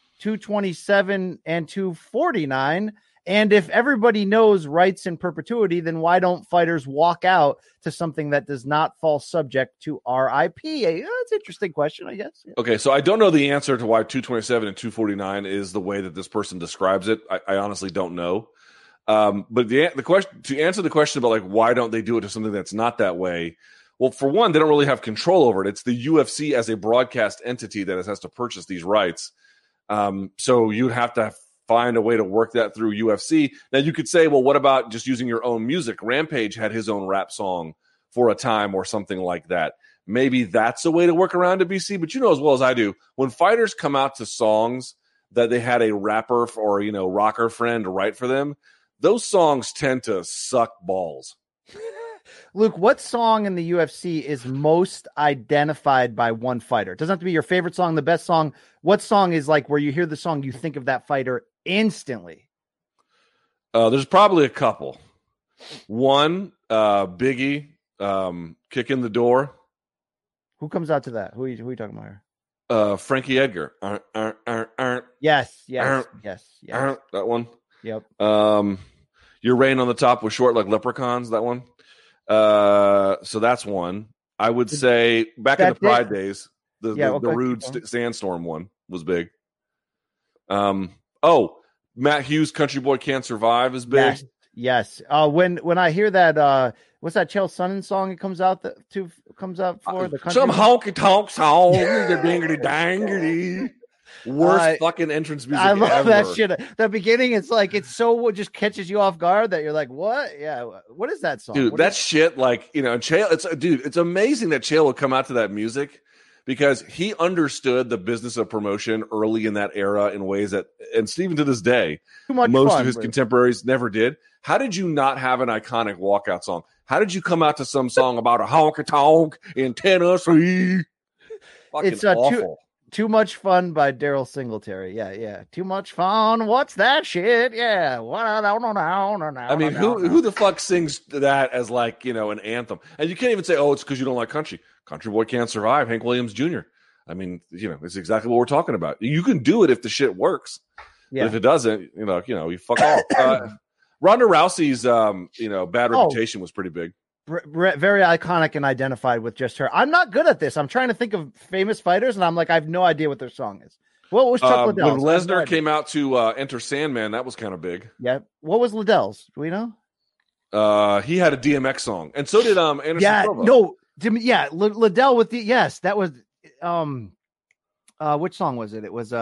227 and 249? And if everybody knows rights in perpetuity, then why don't fighters walk out to something that does not fall subject to RIP? That's an interesting question, I guess. Yeah. Okay, so I don't know the answer to why 227 and 249 is the way that this person describes it. I honestly don't know. But the question, to answer the question about like why don't they do it to something that's not that way? Well, for one, they don't really have control over it. It's the UFC as a broadcast entity that has to purchase these rights. So you'd have to find a way to work that through UFC. Now you could say, well, what about just using your own music? Rampage had his own rap song for a time or something like that. Maybe that's a way to work around it, BC. But you know as well as I do, when fighters come out to songs that they had a rapper or, rocker friend write for them, those songs tend to suck balls. Luke, what song in the UFC is most identified by one fighter? It doesn't have to be your favorite song, the best song. What song is like where you hear the song, you think of that fighter instantly? There's probably a couple. One, Biggie, Kick in the Door. Who comes out to that? Who are you talking about here? Frankie Edgar. Yes. That one. Yep. You're Rain on the Top with Short Like Leprechauns, that one. So that's one. I would say back in the Pride days, the Rude Sandstorm one was big. Matt Hughes, Country Boy Can't Survive is big. Yes. When I hear that, what's that Chael Sonnen song it comes out for? The country some honky tonk song, the dingity dangity. Worst fucking entrance music. I love ever. that shit. The beginning, it's like it just catches you off guard that you're like, what? Yeah, what is that song? Dude, shit, like Chael. It's amazing that Chael would come out to that music because he understood the business of promotion early in that era in ways that, and even to this day, most of his contemporaries never did. How did you not have an iconic walkout song? How did you come out to some song about a honky tonk in Tennessee? Fucking it's awful. Too Much Fun by Daryl Singletary. Yeah. Too much fun. What's that shit? Yeah. I mean, who the fuck sings that as like, an anthem? And you can't even say, it's because you don't like country. Country Boy Can't Survive, Hank Williams Jr. I mean, it's exactly what we're talking about. You can do it if the shit works. Yeah. But if it doesn't, you fuck off. Ronda Rousey's, bad reputation was pretty big. Very iconic and identified with just her. I'm not good at this. I'm trying to think of famous fighters, and I'm like, I have no idea what their song is. What was Chuck Liddell's? When Lesnar came out to enter Sandman, that was kind of big. Yeah. What was Liddell's? Do we know? He had a DMX song, and so did Anderson Silva. Liddell with the that was which song was it? It was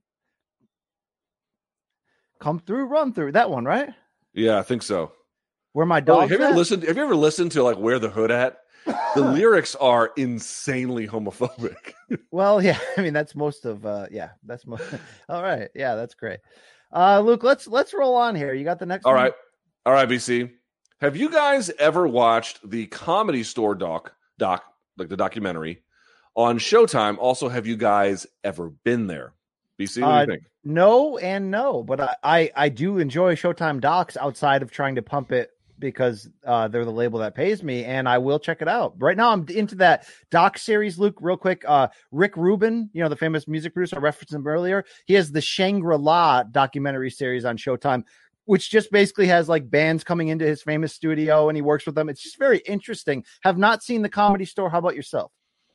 Come Through, Run Through, that one, right? Yeah, I think so. Where my dog? Have you ever listened to like Where the Hood At? The lyrics are insanely homophobic. Well, yeah, I mean that's most of that's most. All right, yeah, that's great. Luke, let's roll on here. You got the next one? All right, BC. Have you guys ever watched the Comedy Store doc, like the documentary on Showtime? Also, have you guys ever been there? BC, what do you think? No, but I do enjoy Showtime docs outside of trying to pump it because they're the label that pays me, and I will check it out. Right now, I'm into that doc series, Luke, real quick. Rick Rubin, the famous music producer, I referenced him earlier. He has the Shangri-La documentary series on Showtime, which just basically has like bands coming into his famous studio and he works with them. It's just very interesting. Have not seen The Comedy Store. How about yourself?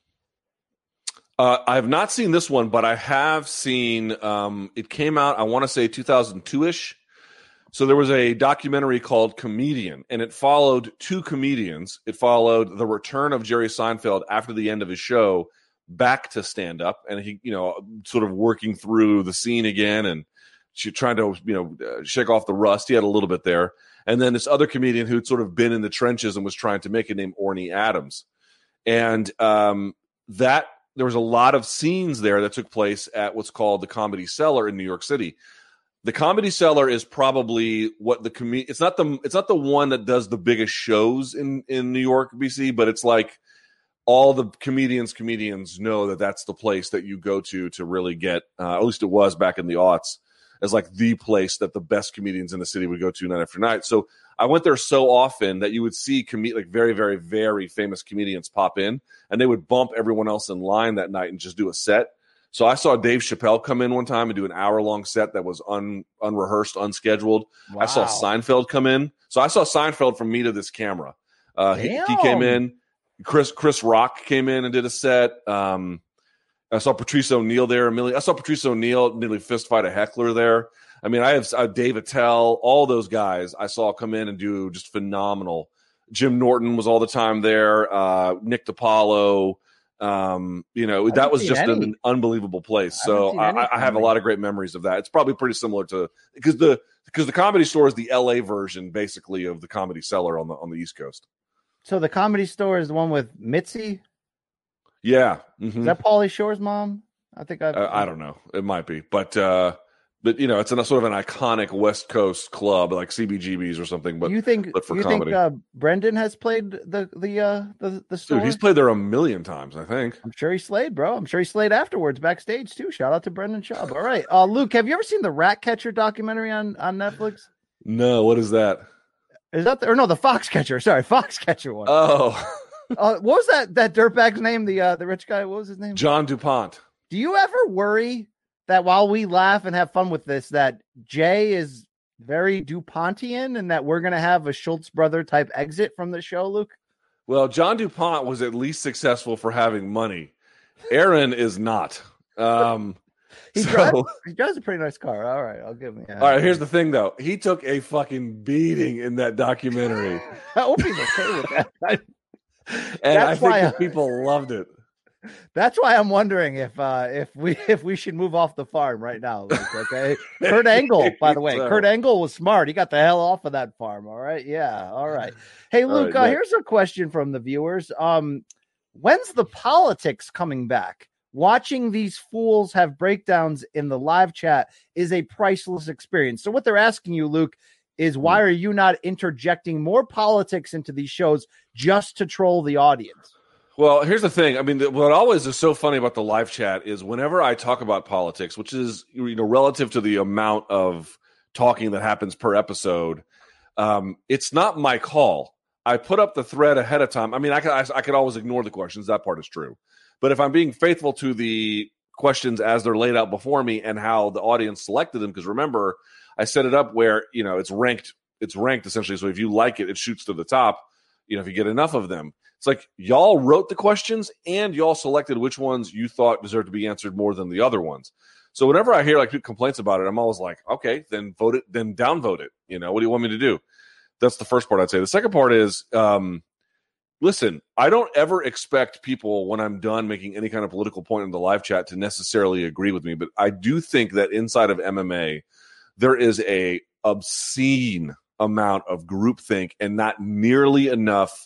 I have not seen this one, but I have seen it came out, I want to say 2002-ish. So there was a documentary called Comedian, and it followed two comedians. It followed the return of Jerry Seinfeld after the end of his show back to stand up, and he, sort of working through the scene again and trying to, shake off the rust. He had a little bit there. And then this other comedian who'd sort of been in the trenches and was trying to make it named Orny Adams. And that there was a lot of scenes there that took place at what's called the Comedy Cellar in New York City. The Comedy Cellar is probably what it's not the one that does the biggest shows in New York, BC, but it's like all the comedians know that that's the place that you go to really get, at least it was back in the aughts, as like the place that the best comedians in the city would go to night after night. So I went there so often that you would see like very, very, very famous comedians pop in, and they would bump everyone else in line that night and just do a set. So I saw Dave Chappelle come in one time and do an hour-long set that was unrehearsed, unscheduled. Wow. I saw Seinfeld come in. So I saw Seinfeld from me to this camera. He came in. Chris Rock came in and did a set. I saw Patrice O'Neal there. I saw Patrice O'Neal nearly fist fight a heckler there. I mean, I have Dave Attell, all those guys I saw come in and do just phenomenal. Jim Norton was all the time there. Nick DiPaolo. That was just an unbelievable place. So I have a lot of great memories of that. It's probably pretty similar to because the Comedy Store is the LA version basically of the Comedy Cellar on the East Coast. So the Comedy Store is the one with Mitzi. Yeah. Mm-hmm. Is that Pauly Shore's mom? I think I don't know. It might be, but it's a sort of an iconic West Coast club like CBGB's or something. But you think Brendan has played the store? Dude, he's played there a million times. I think. I'm sure he slayed, bro. I'm sure he slayed afterwards backstage too. Shout out to Brendan Schaub. All right, Luke, have you ever seen the Ratcatcher documentary on Netflix? No. What is that? Is that the Foxcatcher? Sorry, Foxcatcher one. Oh. What was that dirtbag's name? The rich guy. What was his name? John DuPont. Do you ever worry that while we laugh and have fun with this, that Jay is very DuPontian and that we're going to have a Schultz brother type exit from the show, Luke? Well, John DuPont was at least successful for having money. Aaron is not. He drives a pretty nice car. All right, I'll give him. All right, here's the thing, though. He took a fucking beating in that documentary. I hope he's okay with that. And I think the people loved it. That's why I'm wondering if we should move off the farm right now. Luke, okay, Kurt Angle, by the way, Kurt Angle was smart. He got the hell off of that farm. All right, yeah, all right. Hey, Luke, here's a question from the viewers. When's the politics coming back? Watching these fools have breakdowns in the live chat is a priceless experience. So what they're asking you, Luke, is why are you not interjecting more politics into these shows just to troll the audience? Well, here's the thing. I mean, what always is so funny about the live chat is whenever I talk about politics, which is relative to the amount of talking that happens per episode, it's not my call. I put up the thread ahead of time. I mean, I could always ignore the questions. That part is true. But if I'm being faithful to the questions as they're laid out before me and how the audience selected them, because remember, I set it up where it's ranked essentially. So if you like it, it shoots to the top. If you get enough of them, it's like y'all wrote the questions and y'all selected which ones you thought deserved to be answered more than the other ones. So whenever I hear complaints about it, I'm always like, okay, then vote it, then downvote it. What do you want me to do? That's the first part I'd say. The second part is, listen, I don't ever expect people when I'm done making any kind of political point in the live chat to necessarily agree with me. But I do think that inside of MMA, there is a obscene amount of groupthink and not nearly enough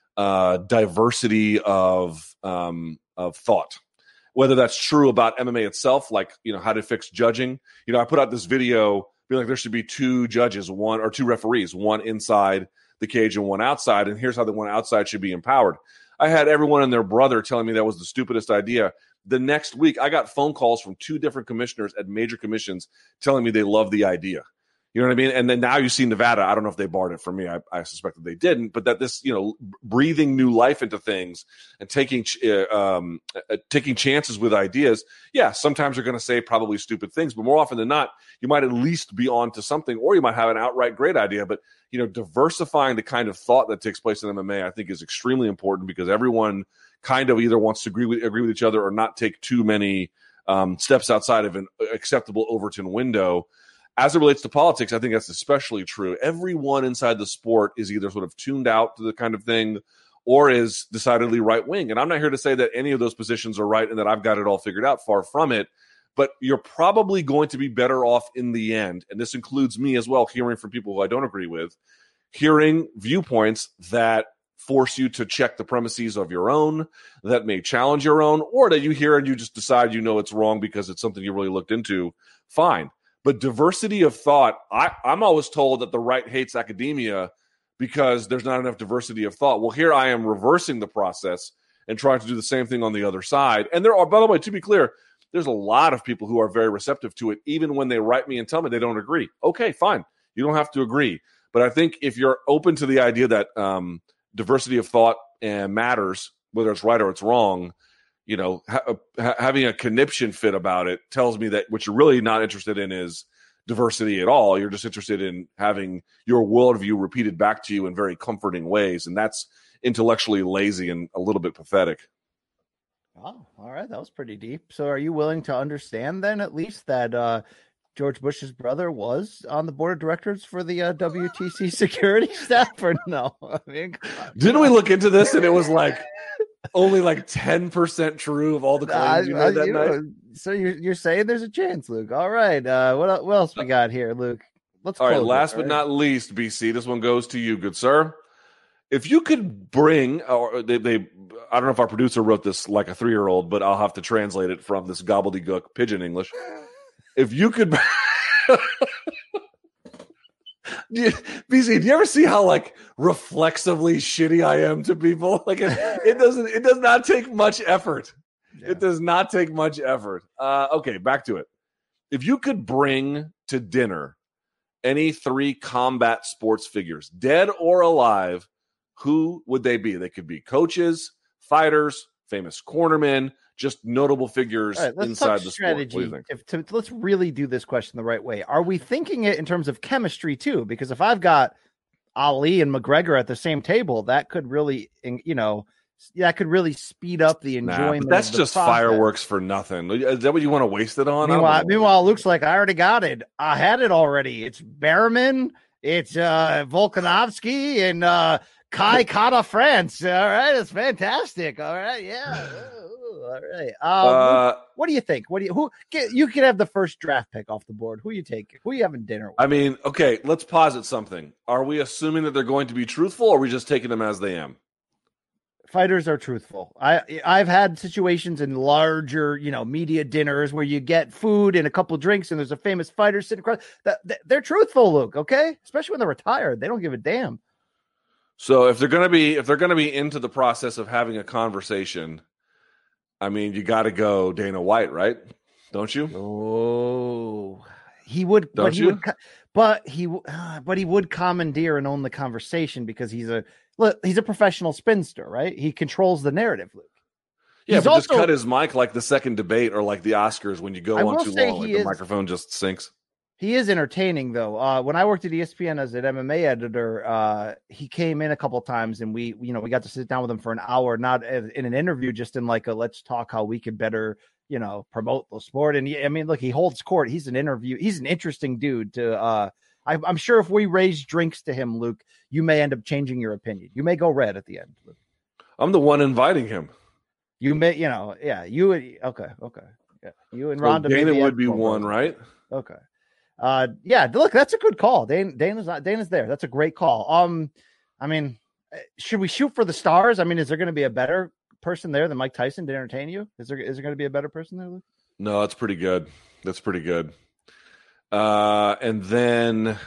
diversity of thought. Whether that's true about MMA itself, like how to fix judging. I put out this video being like there should be two judges, one or two referees, one inside the cage and one outside, and here's how the one outside should be empowered. I had everyone and their brother telling me that was the stupidest idea. The next week, I got phone calls from two different commissioners at major commissions telling me they love the idea. You know what I mean? And then now you see Nevada. I don't know if they barred it for me. I suspect that they didn't, but that this, breathing new life into things and taking chances with ideas. Yeah, sometimes you're going to say probably stupid things, but more often than not, you might at least be onto something, or you might have an outright great idea. But diversifying the kind of thought that takes place in MMA, I think, is extremely important because everyone kind of either wants to agree with each other or not take too many steps outside of an acceptable Overton window. As it relates to politics, I think that's especially true. Everyone inside the sport is either sort of tuned out to the kind of thing or is decidedly right-wing. And I'm not here to say that any of those positions are right and that I've got it all figured out. Far from it. But you're probably going to be better off in the end. And this includes me as well, hearing from people who I don't agree with, hearing viewpoints that force you to check the premises of your own, that may challenge your own, or that you hear and you just decide it's wrong because it's something you really looked into. Fine. But diversity of thought, I'm always told that the right hates academia because there's not enough diversity of thought. Well, here I am reversing the process and trying to do the same thing on the other side. And there are, by the way, to be clear, there's a lot of people who are very receptive to it, even when they write me and tell me they don't agree. Okay, fine. You don't have to agree. But I think if you're open to the idea that diversity of thought matters, whether it's right or it's wrong, having a conniption fit about it tells me that what you're really not interested in is diversity at all. You're just interested in having your worldview repeated back to you in very comforting ways. And that's intellectually lazy and a little bit pathetic. Oh, all right. That was pretty deep. So are you willing to understand then at least that George Bush's brother was on the board of directors for the WTC security staff or no? I mean, didn't we look into this and it was like only like 10% true of all the claims you made that night? So you're saying there's a chance, Luke. All right. What else we got here, Luke? Let's all right. Last but not least, BC, this one goes to you, good sir. If you could bring, or they I don't know if our producer wrote this like a 3-year-old, but I'll have to translate it from this gobbledygook pigeon English. If you could, BC, do you ever see how like reflexively shitty I am to people? Like it does not take much effort. Yeah. It does not take much effort. Okay, back to it. If you could bring to dinner any 3 combat sports figures, dead or alive, who would they be? They could be coaches, fighters, famous cornermen, just notable figures inside the sport. What do you think? Let's really do this question the right way. Are we thinking it in terms of chemistry too? Because if I've got Ali and McGregor at the same table, that could really, that could really speed up the enjoyment. But that's just process. Fireworks for nothing. Is that what you want to waste it on? Meanwhile, Luke's like, I already got it. I had it already. It's Behrman, it's Volkanovski, and Kai Kara France. All right, it's fantastic. All right, yeah. All right. What do you think? You can have the first draft pick off the board. Who you take? Who you having dinner with? I mean, okay, let's posit something. Are we assuming that they're going to be truthful, or are we just taking them as they am? Fighters are truthful. I've had situations in larger, media dinners where you get food and a couple drinks, and there's a famous fighter sitting across. They're truthful, Luke. Okay, especially when they're retired, they don't give a damn. So if they're gonna be into the process of having a conversation, I mean, you got to go Dana White, right? Don't you? Oh, he would. But he would commandeer and own the conversation because he's a professional spinster, right? He controls the narrative, Luke. Yeah, but just cut his mic like the second debate or like the Oscars when you go on too long, like the microphone just sinks. He is entertaining, though. When I worked at ESPN as an MMA editor, he came in a couple of times, and we got to sit down with him for an hour, not in an interview, just in like a let's talk how we could better, promote the sport. And I mean, look, he holds court. He's an interesting dude. I'm sure if we raise drinks to him, Luke, you may end up changing your opinion. You may go red at the end, Luke. I'm the one inviting him. You may, yeah. You would, okay, yeah. You and Ronda. Dana would be one, right? Okay. Yeah, look, that's a good call. Dana's there. That's a great call. I mean, should we shoot for the stars? I mean, is there going to be a better person there than Mike Tyson to entertain you? Is there going to be a better person there, Luke? No, that's pretty good. And then,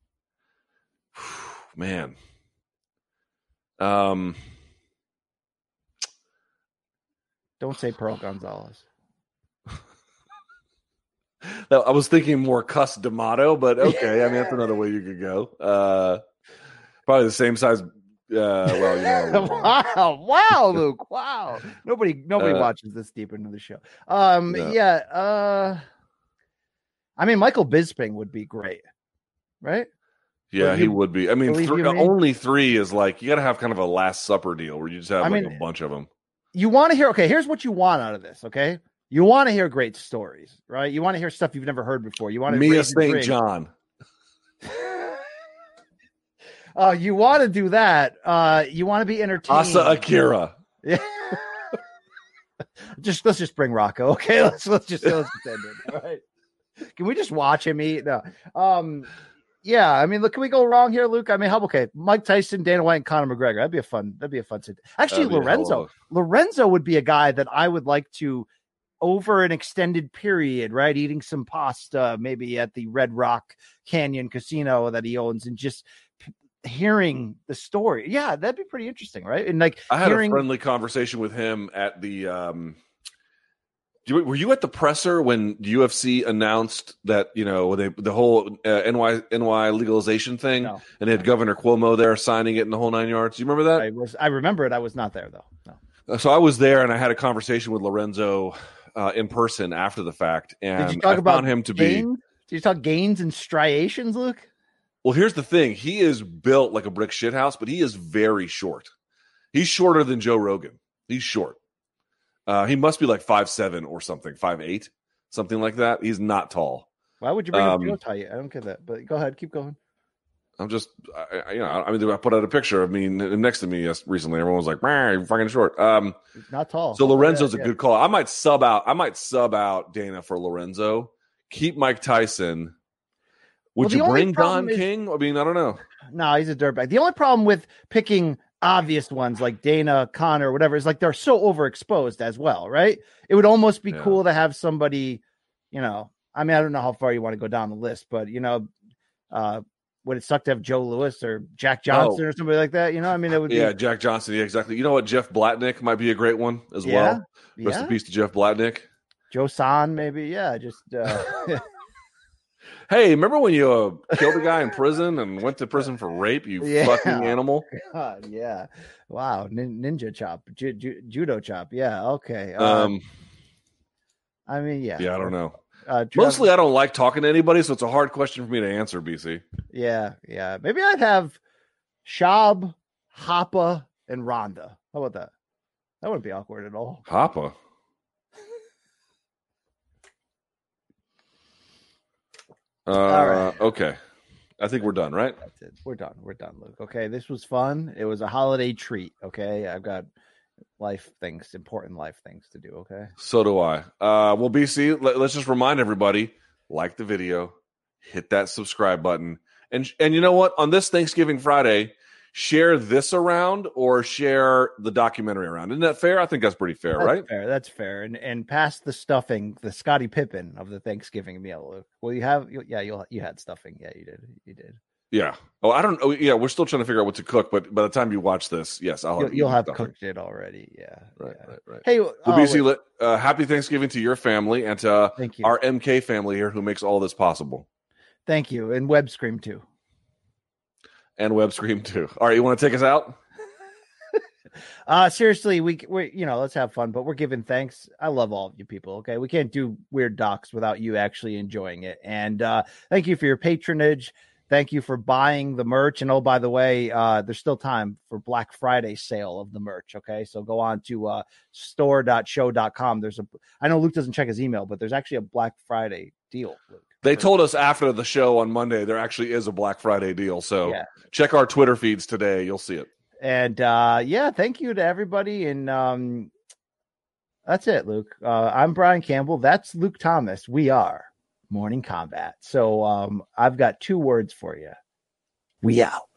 man, don't say Pearl Gonzalez. I was thinking more Cus D'Amato, but okay. I mean, that's another way you could go. Probably the same size. Wow, Luke. Wow. Nobody watches this deep into the show. Yeah. I mean, Michael Bisping would be great, right? Yeah, he would be. I mean, only 3 is like you got to have kind of a Last Supper deal where you just have a bunch of them. You want to hear? Okay, here's what you want out of this. Okay, you want to hear great stories, right? You want to hear stuff you've never heard before. You want to Mia St. John. You want to do that. You want to be entertained. Asa Akira. Yeah. let's just bring Rocco. Okay, let's just end it. All right. Can we just watch him eat? No. Yeah. I mean, look, can we go wrong here, Luke? I mean, okay. Mike Tyson, Dana White, and Conor McGregor. That'd be a fun. Actually, Lorenzo would be a guy that I would like to, over an extended period, right? Eating some pasta, maybe at the Red Rock Canyon Casino that he owns, and just hearing the story. Yeah, that'd be pretty interesting, right? And like I had a friendly conversation with him at the were you at the presser when UFC announced that, the whole NY legalization thing? No. And they had Governor Cuomo there signing it in the whole 9 yards? Do you remember that? I remember it. I was not there though. No. So I was there and I had a conversation with Lorenzo in person after the fact. And did you talk about him to Did you talk gains and striations, Luke? Well, here's the thing. He is built like a brick shithouse, but he is very short. He's shorter than Joe Rogan. He's short. He must be like 5'7" or something, 5'8", something like that. He's not tall. Why would you bring up Joe Tight? I don't get that. But go ahead, keep going. I'm just, I put out a picture of me next to me recently. Everyone was like, "Man, you're fucking short." He's not tall. So Lorenzo's a good call. I might sub out Dana for Lorenzo. Keep Mike Tyson. Would you bring Don King? I mean, I don't know. No, he's a dirtbag. The only problem with picking obvious ones like Dana, Conor, whatever, is like they're so overexposed as well, right? It would almost be cool to have somebody, I mean, I don't know how far you want to go down the list, but would it suck to have Joe Louis or Jack Johnson or somebody like that? I mean, it would be Jack Johnson. Yeah, exactly. You know what? Jeff Blatnick might be a great one as well. Rest in peace to Jeff Blatnick. Joe San, maybe. Yeah, just Hey, remember when you killed a guy in prison and went to prison for rape, you fucking animal? God, yeah. Wow. Ninja chop. Judo chop. Yeah, okay. I mean, yeah. Yeah, I don't know. Mostly I don't like talking to anybody, so it's a hard question for me to answer, BC. Yeah. Maybe I'd have Shab, Hoppa, and Rhonda. How about that? That wouldn't be awkward at all. Hoppa? All right. Okay. I think we're done, right? That's it. We're done, Luke. Okay, this was fun. It was a holiday treat. Okay, I've got important life things to do. Okay. So do I. Well, BC, let's just remind everybody: like the video, hit that subscribe button, and you know what? On this Thanksgiving Friday, share this around or share the documentary around. Isn't that fair? I think that's pretty fair, right? That's fair. And pass the stuffing, the Scottie Pippen of the Thanksgiving meal, Luke. Well, you had stuffing. Yeah, you did. Yeah. Oh, I don't know. Yeah, we're still trying to figure out what to cook, but by the time you watch this, yes, you'll have cooked it already. Yeah. Right. Hey, BC, happy Thanksgiving to your family and to Thank you. Our MK family here who makes all this possible. Thank you. And Web Scream too. And Web Scream too. All right, you want to take us out? Seriously, we let's have fun, but we're giving thanks. I love all of you people. Okay, we can't do weird docs without you actually enjoying it. And thank you for your patronage. Thank you for buying the merch. And oh, by the way, there's still time for Black Friday sale of the merch. Okay, so go on to store.show.com. I know Luke doesn't check his email, but there's actually a Black Friday deal, Luke. They told us after the show on Monday there actually is a Black Friday deal. So check our Twitter feeds today. You'll see it. And thank you to everybody. And that's it, Luke. I'm Brian Campbell. That's Luke Thomas. We are Morning Combat. So I've got 2 words for you. We out.